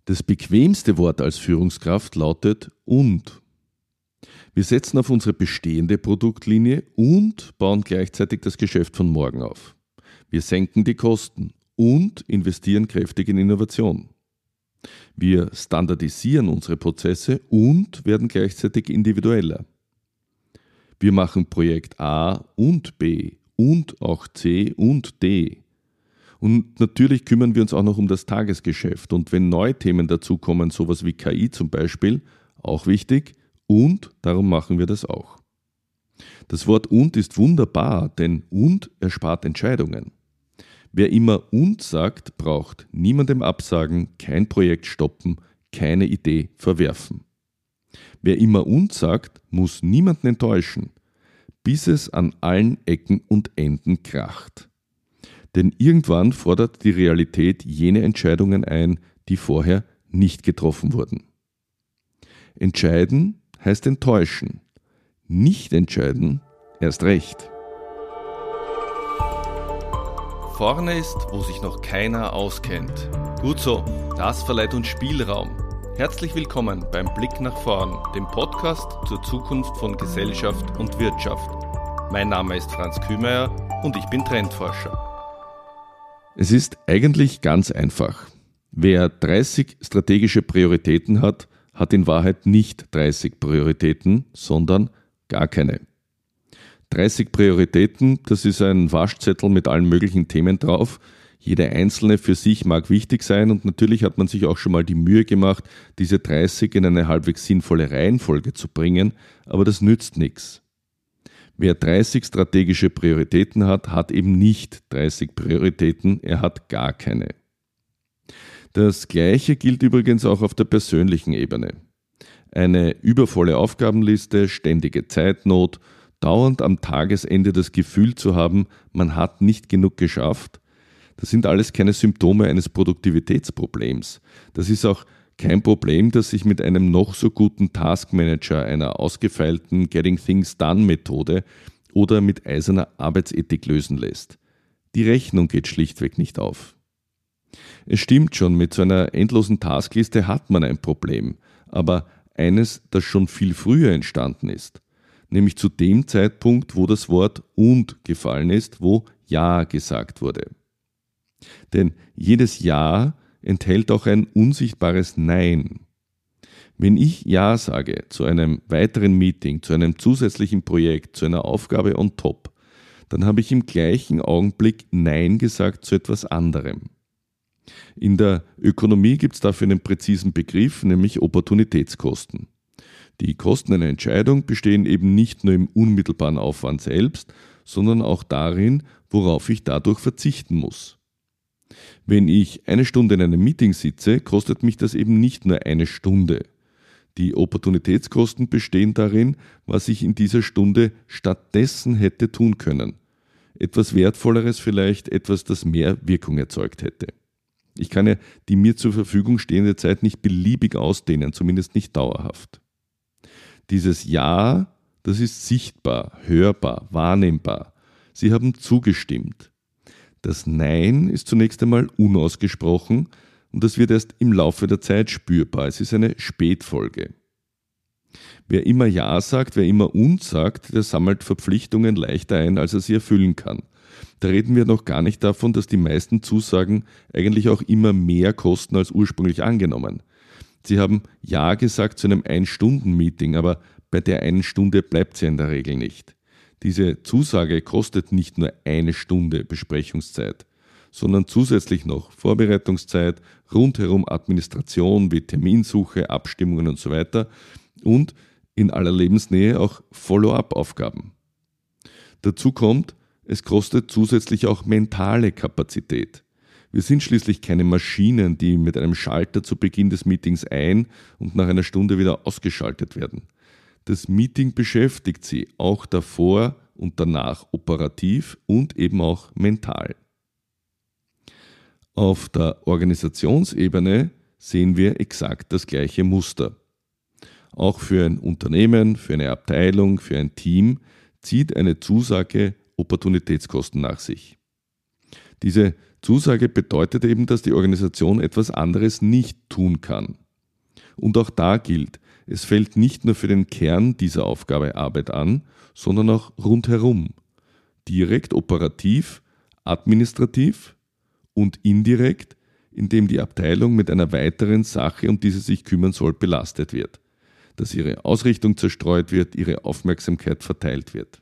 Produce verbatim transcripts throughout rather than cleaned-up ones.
Das bequemste Wort als Führungskraft lautet und. Wir setzen auf unsere bestehende Produktlinie und bauen gleichzeitig das Geschäft von morgen auf. Wir senken die Kosten und investieren kräftig in Innovation. Wir standardisieren unsere Prozesse und werden gleichzeitig individueller. Wir machen Projekt A und B und auch C und D. Und natürlich kümmern wir uns auch noch um das Tagesgeschäft. Und wenn neue Themen dazukommen, sowas wie K I zum Beispiel, auch wichtig, und darum machen wir das auch. Das Wort und ist wunderbar, denn und erspart Entscheidungen. Wer immer und sagt, braucht niemandem absagen, kein Projekt stoppen, keine Idee verwerfen. Wer immer und sagt, muss niemanden enttäuschen, bis es an allen Ecken und Enden kracht. Denn irgendwann fordert die Realität jene Entscheidungen ein, die vorher nicht getroffen wurden. Entscheiden heißt enttäuschen. Nicht entscheiden erst recht. Vorne ist, wo sich noch keiner auskennt. Gut so, das verleiht uns Spielraum. Herzlich willkommen beim Blick nach vorn, dem Podcast zur Zukunft von Gesellschaft und Wirtschaft. Mein Name ist Franz Kühmeier und ich bin Trendforscher. Es ist eigentlich ganz einfach. Wer dreißig strategische Prioritäten hat, hat in Wahrheit nicht dreißig Prioritäten, sondern gar keine. dreißig Prioritäten, das ist ein Waschzettel mit allen möglichen Themen drauf. Jede einzelne für sich mag wichtig sein und natürlich hat man sich auch schon mal die Mühe gemacht, diese dreißig in eine halbwegs sinnvolle Reihenfolge zu bringen, aber das nützt nichts. Wer dreißig strategische Prioritäten hat, hat eben nicht dreißig Prioritäten, er hat gar keine. Das Gleiche gilt übrigens auch auf der persönlichen Ebene. Eine übervolle Aufgabenliste, ständige Zeitnot, dauernd am Tagesende das Gefühl zu haben, man hat nicht genug geschafft, das sind alles keine Symptome eines Produktivitätsproblems. Das ist auch kein Problem, das sich mit einem noch so guten Taskmanager, einer ausgefeilten Getting Things Done Methode oder mit eiserner Arbeitsethik lösen lässt. Die Rechnung geht schlichtweg nicht auf. Es stimmt schon, mit so einer endlosen Taskliste hat man ein Problem, aber eines, das schon viel früher entstanden ist. Nämlich zu dem Zeitpunkt, wo das Wort und gefallen ist, wo Ja gesagt wurde. Denn jedes Ja enthält auch ein unsichtbares Nein. Wenn ich Ja sage zu einem weiteren Meeting, zu einem zusätzlichen Projekt, zu einer Aufgabe on top, dann habe ich im gleichen Augenblick Nein gesagt zu etwas anderem. In der Ökonomie gibt es dafür einen präzisen Begriff, nämlich Opportunitätskosten. Die Kosten einer Entscheidung bestehen eben nicht nur im unmittelbaren Aufwand selbst, sondern auch darin, worauf ich dadurch verzichten muss. Wenn ich eine Stunde in einem Meeting sitze, kostet mich das eben nicht nur eine Stunde. Die Opportunitätskosten bestehen darin, was ich in dieser Stunde stattdessen hätte tun können. Etwas Wertvolleres vielleicht, etwas, das mehr Wirkung erzeugt hätte. Ich kann ja die mir zur Verfügung stehende Zeit nicht beliebig ausdehnen, zumindest nicht dauerhaft. Dieses Ja, das ist sichtbar, hörbar, wahrnehmbar. Sie haben zugestimmt. Das Nein ist zunächst einmal unausgesprochen und das wird erst im Laufe der Zeit spürbar. Es ist eine Spätfolge. Wer immer Ja sagt, wer immer Und sagt, der sammelt Verpflichtungen leichter ein, als er sie erfüllen kann. Da reden wir noch gar nicht davon, dass die meisten Zusagen eigentlich auch immer mehr kosten als ursprünglich angenommen. Sie haben Ja gesagt zu einem Ein-Stunden-Meeting, aber bei der einen Stunde bleibt sie in der Regel nicht. Diese Zusage kostet nicht nur eine Stunde Besprechungszeit, sondern zusätzlich noch Vorbereitungszeit, rundherum Administration wie Terminsuche, Abstimmungen und so weiter und in aller Lebensnähe auch Follow-up-Aufgaben. Dazu kommt, es kostet zusätzlich auch mentale Kapazität. Wir sind schließlich keine Maschinen, die mit einem Schalter zu Beginn des Meetings ein- und nach einer Stunde wieder ausgeschaltet werden. Das Meeting beschäftigt Sie auch davor und danach operativ und eben auch mental. Auf der Organisationsebene sehen wir exakt das gleiche Muster. Auch für ein Unternehmen, für eine Abteilung, für ein Team zieht eine Zusage Opportunitätskosten nach sich. Diese Zusage bedeutet eben, dass die Organisation etwas anderes nicht tun kann. Und auch da gilt, es fällt nicht nur für den Kern dieser Aufgabe Arbeit an, sondern auch rundherum. Direkt operativ, administrativ und indirekt, indem die Abteilung mit einer weiteren Sache, um die sie sich kümmern soll, belastet wird. Dass ihre Ausrichtung zerstreut wird, ihre Aufmerksamkeit verteilt wird.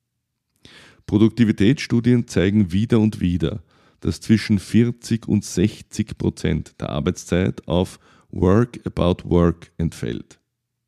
Produktivitätsstudien zeigen wieder und wieder, dass zwischen vierzig und sechzig Prozent der Arbeitszeit auf Work about Work entfällt.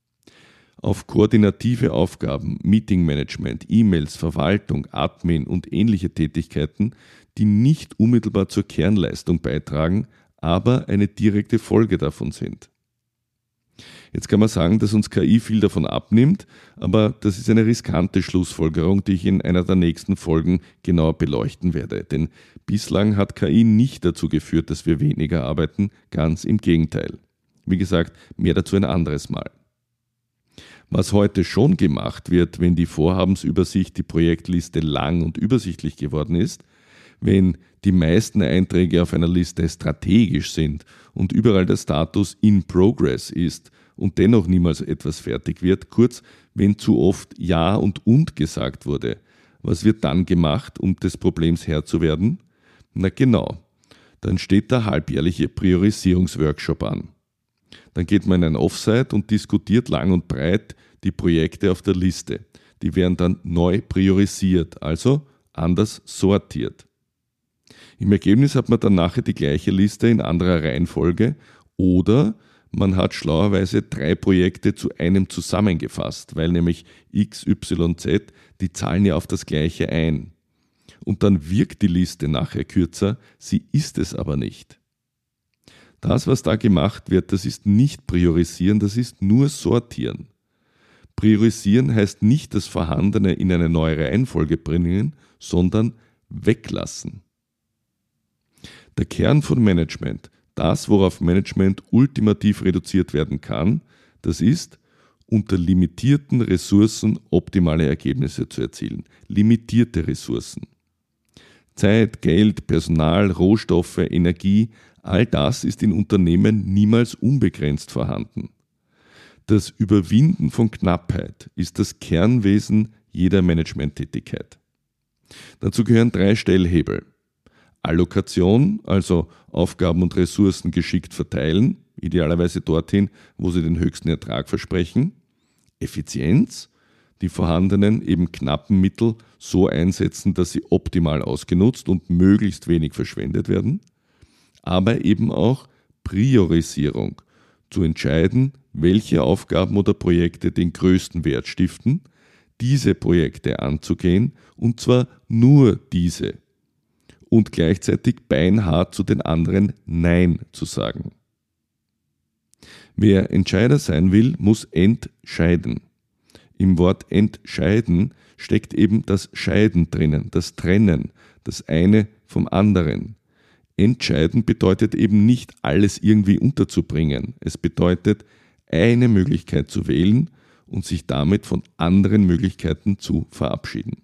Auf koordinative Aufgaben, Meetingmanagement, E-Mails, Verwaltung, Admin und ähnliche Tätigkeiten, die nicht unmittelbar zur Kernleistung beitragen, aber eine direkte Folge davon sind. Jetzt kann man sagen, dass uns K I viel davon abnimmt, aber das ist eine riskante Schlussfolgerung, die ich in einer der nächsten Folgen genauer beleuchten werde. Denn bislang hat K I nicht dazu geführt, dass wir weniger arbeiten, ganz im Gegenteil. Wie gesagt, mehr dazu ein anderes Mal. Was heute schon gemacht wird, wenn die Vorhabensübersicht, die Projektliste lang und übersichtlich geworden ist, wenn die meisten Einträge auf einer Liste strategisch sind und überall der Status in progress ist und dennoch niemals etwas fertig wird, kurz, wenn zu oft Ja und Und gesagt wurde, was wird dann gemacht, um des Problems Herr zu werden? Na genau, dann steht der halbjährliche Priorisierungsworkshop an. Dann geht man in ein Offsite und diskutiert lang und breit die Projekte auf der Liste. Die werden dann neu priorisiert, also anders sortiert. Im Ergebnis hat man dann nachher die gleiche Liste in anderer Reihenfolge oder man hat schlauerweise drei Projekte zu einem zusammengefasst, weil nämlich X, Y, Z, die zahlen ja auf das Gleiche ein. Und dann wirkt die Liste nachher kürzer, sie ist es aber nicht. Das, was da gemacht wird, das ist nicht priorisieren, das ist nur sortieren. Priorisieren heißt nicht das Vorhandene in eine neue Reihenfolge bringen, sondern weglassen. Der Kern von Management, das, worauf Management ultimativ reduziert werden kann, das ist, unter limitierten Ressourcen optimale Ergebnisse zu erzielen. Limitierte Ressourcen. Zeit, Geld, Personal, Rohstoffe, Energie, all das ist in Unternehmen niemals unbegrenzt vorhanden. Das Überwinden von Knappheit ist das Kernwesen jeder Managementtätigkeit. Dazu gehören drei Stellhebel. Allokation, also Aufgaben und Ressourcen geschickt verteilen, idealerweise dorthin, wo sie den höchsten Ertrag versprechen. Effizienz, die vorhandenen, eben knappen Mittel so einsetzen, dass sie optimal ausgenutzt und möglichst wenig verschwendet werden. Aber eben auch Priorisierung, zu entscheiden, welche Aufgaben oder Projekte den größten Wert stiften, diese Projekte anzugehen und zwar nur diese und gleichzeitig beinhart zu den anderen Nein zu sagen. Wer Entscheider sein will, muss entscheiden. Im Wort entscheiden steckt eben das Scheiden drinnen, das Trennen, das eine vom anderen. Entscheiden bedeutet eben nicht, alles irgendwie unterzubringen. Es bedeutet, eine Möglichkeit zu wählen und sich damit von anderen Möglichkeiten zu verabschieden.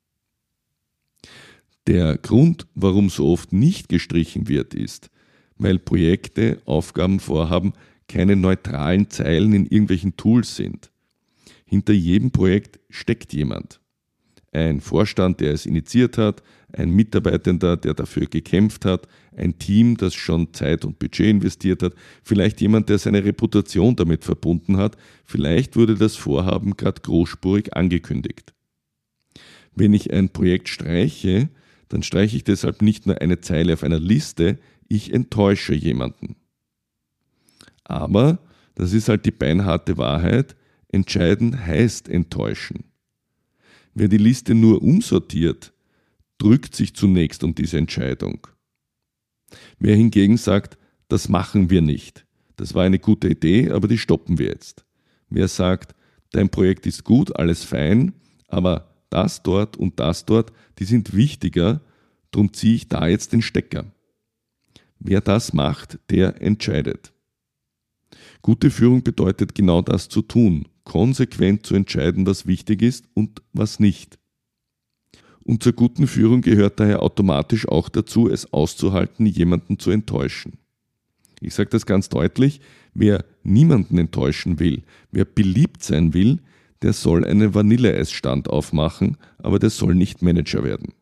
Der Grund, warum so oft nicht gestrichen wird, ist, weil Projekte, Aufgaben, Vorhaben keine neutralen Zeilen in irgendwelchen Tools sind. Hinter jedem Projekt steckt jemand. Ein Vorstand, der es initiiert hat, ein Mitarbeitender, der dafür gekämpft hat, ein Team, das schon Zeit und Budget investiert hat, vielleicht jemand, der seine Reputation damit verbunden hat, vielleicht wurde das Vorhaben gerade großspurig angekündigt. Wenn ich ein Projekt streiche, dann streiche ich deshalb nicht nur eine Zeile auf einer Liste, ich enttäusche jemanden. Aber, das ist halt die beinharte Wahrheit, entscheiden heißt enttäuschen. Wer die Liste nur umsortiert, drückt sich zunächst um diese Entscheidung. Wer hingegen sagt, das machen wir nicht, das war eine gute Idee, aber die stoppen wir jetzt. Wer sagt, dein Projekt ist gut, alles fein, aber das dort und das dort, die sind wichtiger, drum ziehe ich da jetzt den Stecker. Wer das macht, der entscheidet. Gute Führung bedeutet genau das zu tun, konsequent zu entscheiden, was wichtig ist und was nicht. Und zur guten Führung gehört daher automatisch auch dazu, es auszuhalten, jemanden zu enttäuschen. Ich sage das ganz deutlich, wer niemanden enttäuschen will, wer beliebt sein will, der soll einen Vanilleeisstand aufmachen, aber der soll nicht Manager werden.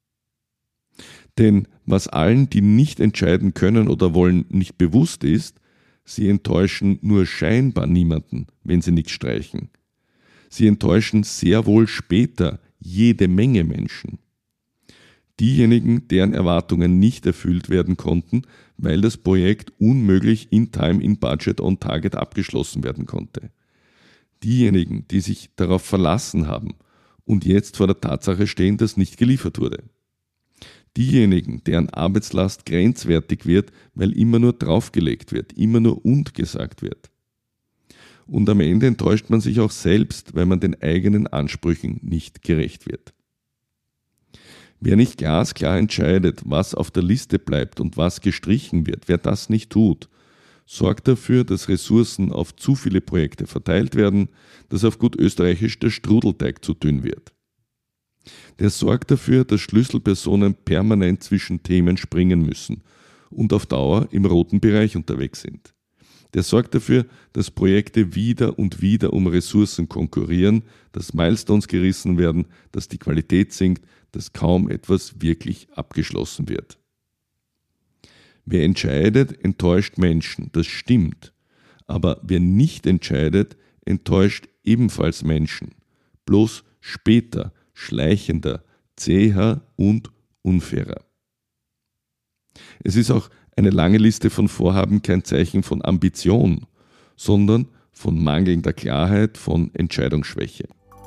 Denn was allen, die nicht entscheiden können oder wollen, nicht bewusst ist, sie enttäuschen nur scheinbar niemanden, wenn sie nichts streichen. Sie enttäuschen sehr wohl später jede Menge Menschen. Diejenigen, deren Erwartungen nicht erfüllt werden konnten, weil das Projekt unmöglich in Time, in Budget, on Target abgeschlossen werden konnte. Diejenigen, die sich darauf verlassen haben und jetzt vor der Tatsache stehen, dass nicht geliefert wurde. Diejenigen, deren Arbeitslast grenzwertig wird, weil immer nur draufgelegt wird, immer nur und gesagt wird. Und am Ende enttäuscht man sich auch selbst, weil man den eigenen Ansprüchen nicht gerecht wird. Wer nicht glasklar entscheidet, was auf der Liste bleibt und was gestrichen wird, wer das nicht tut, sorgt dafür, dass Ressourcen auf zu viele Projekte verteilt werden, dass auf gut österreichisch der Strudelteig zu dünn wird. Der sorgt dafür, dass Schlüsselpersonen permanent zwischen Themen springen müssen und auf Dauer im roten Bereich unterwegs sind. Der sorgt dafür, dass Projekte wieder und wieder um Ressourcen konkurrieren, dass Milestones gerissen werden, dass die Qualität sinkt, dass kaum etwas wirklich abgeschlossen wird. Wer entscheidet, enttäuscht Menschen, das stimmt. Aber wer nicht entscheidet, enttäuscht ebenfalls Menschen. Bloß später, schleichender, zäher und unfairer. Es ist auch eine lange Liste von Vorhaben kein Zeichen von Ambition, sondern von mangelnder Klarheit, von Entscheidungsschwäche.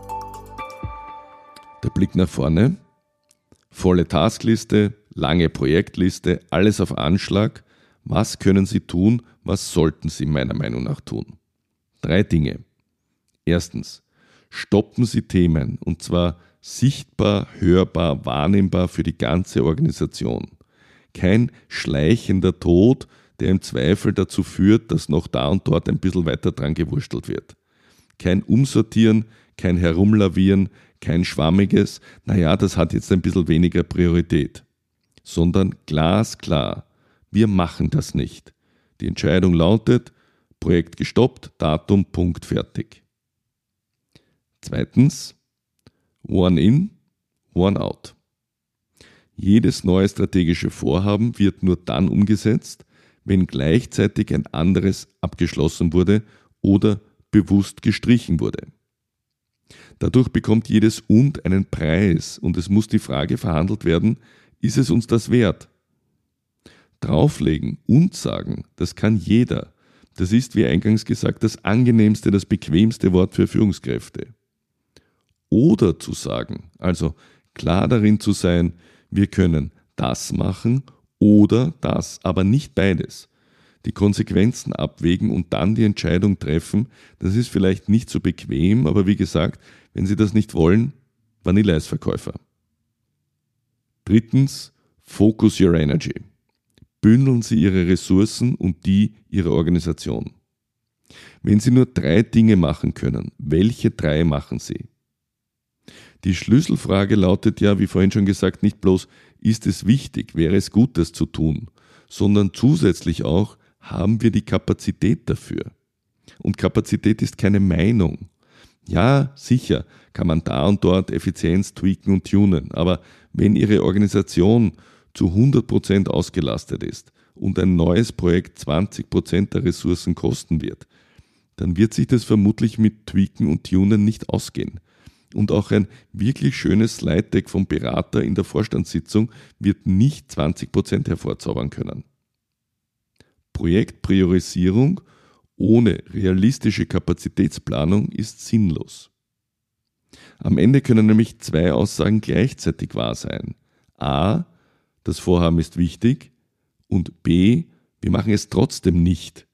Der Blick nach vorne, volle Taskliste, lange Projektliste, alles auf Anschlag. Was können Sie tun? Was sollten Sie meiner Meinung nach tun? Drei Dinge. Erstens, stoppen Sie Themen, und zwar sichtbar, hörbar, wahrnehmbar für die ganze Organisation. Kein schleichender Tod, der im Zweifel dazu führt, dass noch da und dort ein bisschen weiter dran gewurstelt wird. Kein Umsortieren, kein Herumlavieren, kein schwammiges, naja, das hat jetzt ein bisschen weniger Priorität. Sondern glasklar, wir machen das nicht. Die Entscheidung lautet, Projekt gestoppt, Datum, Punkt, fertig. Zweitens, one in, one out. Jedes neue strategische Vorhaben wird nur dann umgesetzt, wenn gleichzeitig ein anderes abgeschlossen wurde oder bewusst gestrichen wurde. Dadurch bekommt jedes Und einen Preis und es muss die Frage verhandelt werden, ist es uns das wert? Drauflegen und sagen, das kann jeder. Das ist, wie eingangs gesagt, das angenehmste, das bequemste Wort für Führungskräfte. Oder zu sagen, also klar darin zu sein, wir können das machen oder das, aber nicht beides. Die Konsequenzen abwägen und dann die Entscheidung treffen, das ist vielleicht nicht so bequem, aber wie gesagt, wenn Sie das nicht wollen, Vanilleeisverkäufer. Drittens, focus your energy. Bündeln Sie Ihre Ressourcen und die Ihrer Organisation. Wenn Sie nur drei Dinge machen können, welche drei machen Sie? Die Schlüsselfrage lautet ja, wie vorhin schon gesagt, nicht bloß, ist es wichtig, wäre es gut, das zu tun, sondern zusätzlich auch, haben wir die Kapazität dafür? Und Kapazität ist keine Meinung. Ja, sicher kann man da und dort Effizienz tweaken und tunen, aber wenn Ihre Organisation zu hundert Prozent ausgelastet ist und ein neues Projekt zwanzig Prozent der Ressourcen kosten wird, dann wird sich das vermutlich mit Tweaken und Tunen nicht ausgehen. Und auch ein wirklich schönes Slide-Deck vom Berater in der Vorstandssitzung wird nicht zwanzig Prozent hervorzaubern können. Projektpriorisierung ohne realistische Kapazitätsplanung ist sinnlos. Am Ende können nämlich zwei Aussagen gleichzeitig wahr sein. A, das Vorhaben ist wichtig und B, wir machen es trotzdem nicht.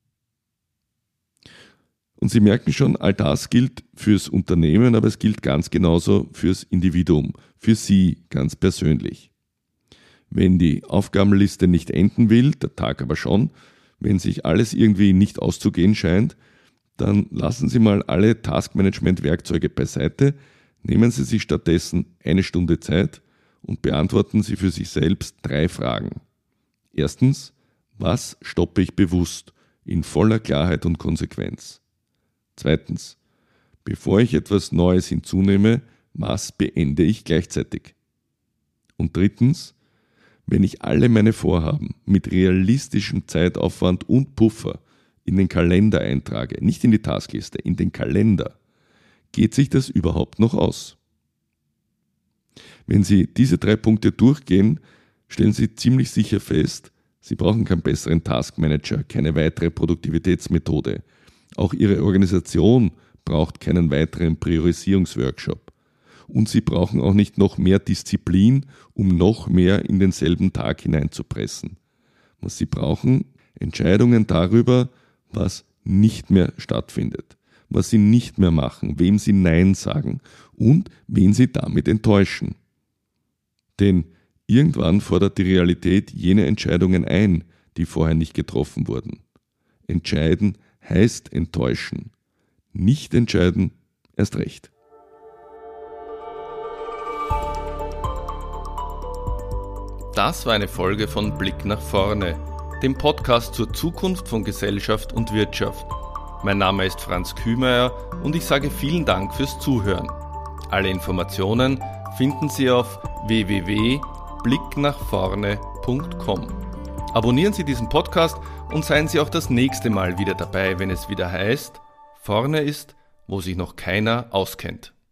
Und Sie merken schon, all das gilt fürs Unternehmen, aber es gilt ganz genauso fürs Individuum, für Sie ganz persönlich. Wenn die Aufgabenliste nicht enden will, der Tag aber schon, wenn sich alles irgendwie nicht auszugehen scheint, dann lassen Sie mal alle Taskmanagement-Werkzeuge beiseite, Nehmen Sie sich stattdessen eine Stunde Zeit und beantworten Sie für sich selbst drei Fragen. Erstens, was stoppe ich bewusst in voller Klarheit und Konsequenz? Zweitens, bevor ich etwas Neues hinzunehme, was beende ich gleichzeitig? Und drittens, wenn ich alle meine Vorhaben mit realistischem Zeitaufwand und Puffer in den Kalender eintrage, nicht in die Taskliste, in den Kalender, geht sich das überhaupt noch aus? Wenn Sie diese drei Punkte durchgehen, stellen Sie ziemlich sicher fest, Sie brauchen keinen besseren Taskmanager, keine weitere Produktivitätsmethode. Auch Ihre Organisation braucht keinen weiteren Priorisierungsworkshop. Und Sie brauchen auch nicht noch mehr Disziplin, um noch mehr in denselben Tag hineinzupressen. Was Sie brauchen, Entscheidungen darüber, was nicht mehr stattfindet, was Sie nicht mehr machen, wem Sie Nein sagen und wen Sie damit enttäuschen. Denn irgendwann fordert die Realität jene Entscheidungen ein, die vorher nicht getroffen wurden. Entscheiden heißt enttäuschen. Nicht entscheiden, erst recht. Das war eine Folge von Blick nach vorne, dem Podcast zur Zukunft von Gesellschaft und Wirtschaft. Mein Name ist Franz Kühmeier und ich sage vielen Dank fürs Zuhören. Alle Informationen finden Sie auf w w w punkt blick nach vorne punkt com. Abonnieren Sie diesen Podcast und seien Sie auch das nächste Mal wieder dabei, wenn es wieder heißt, vorne ist, wo sich noch keiner auskennt.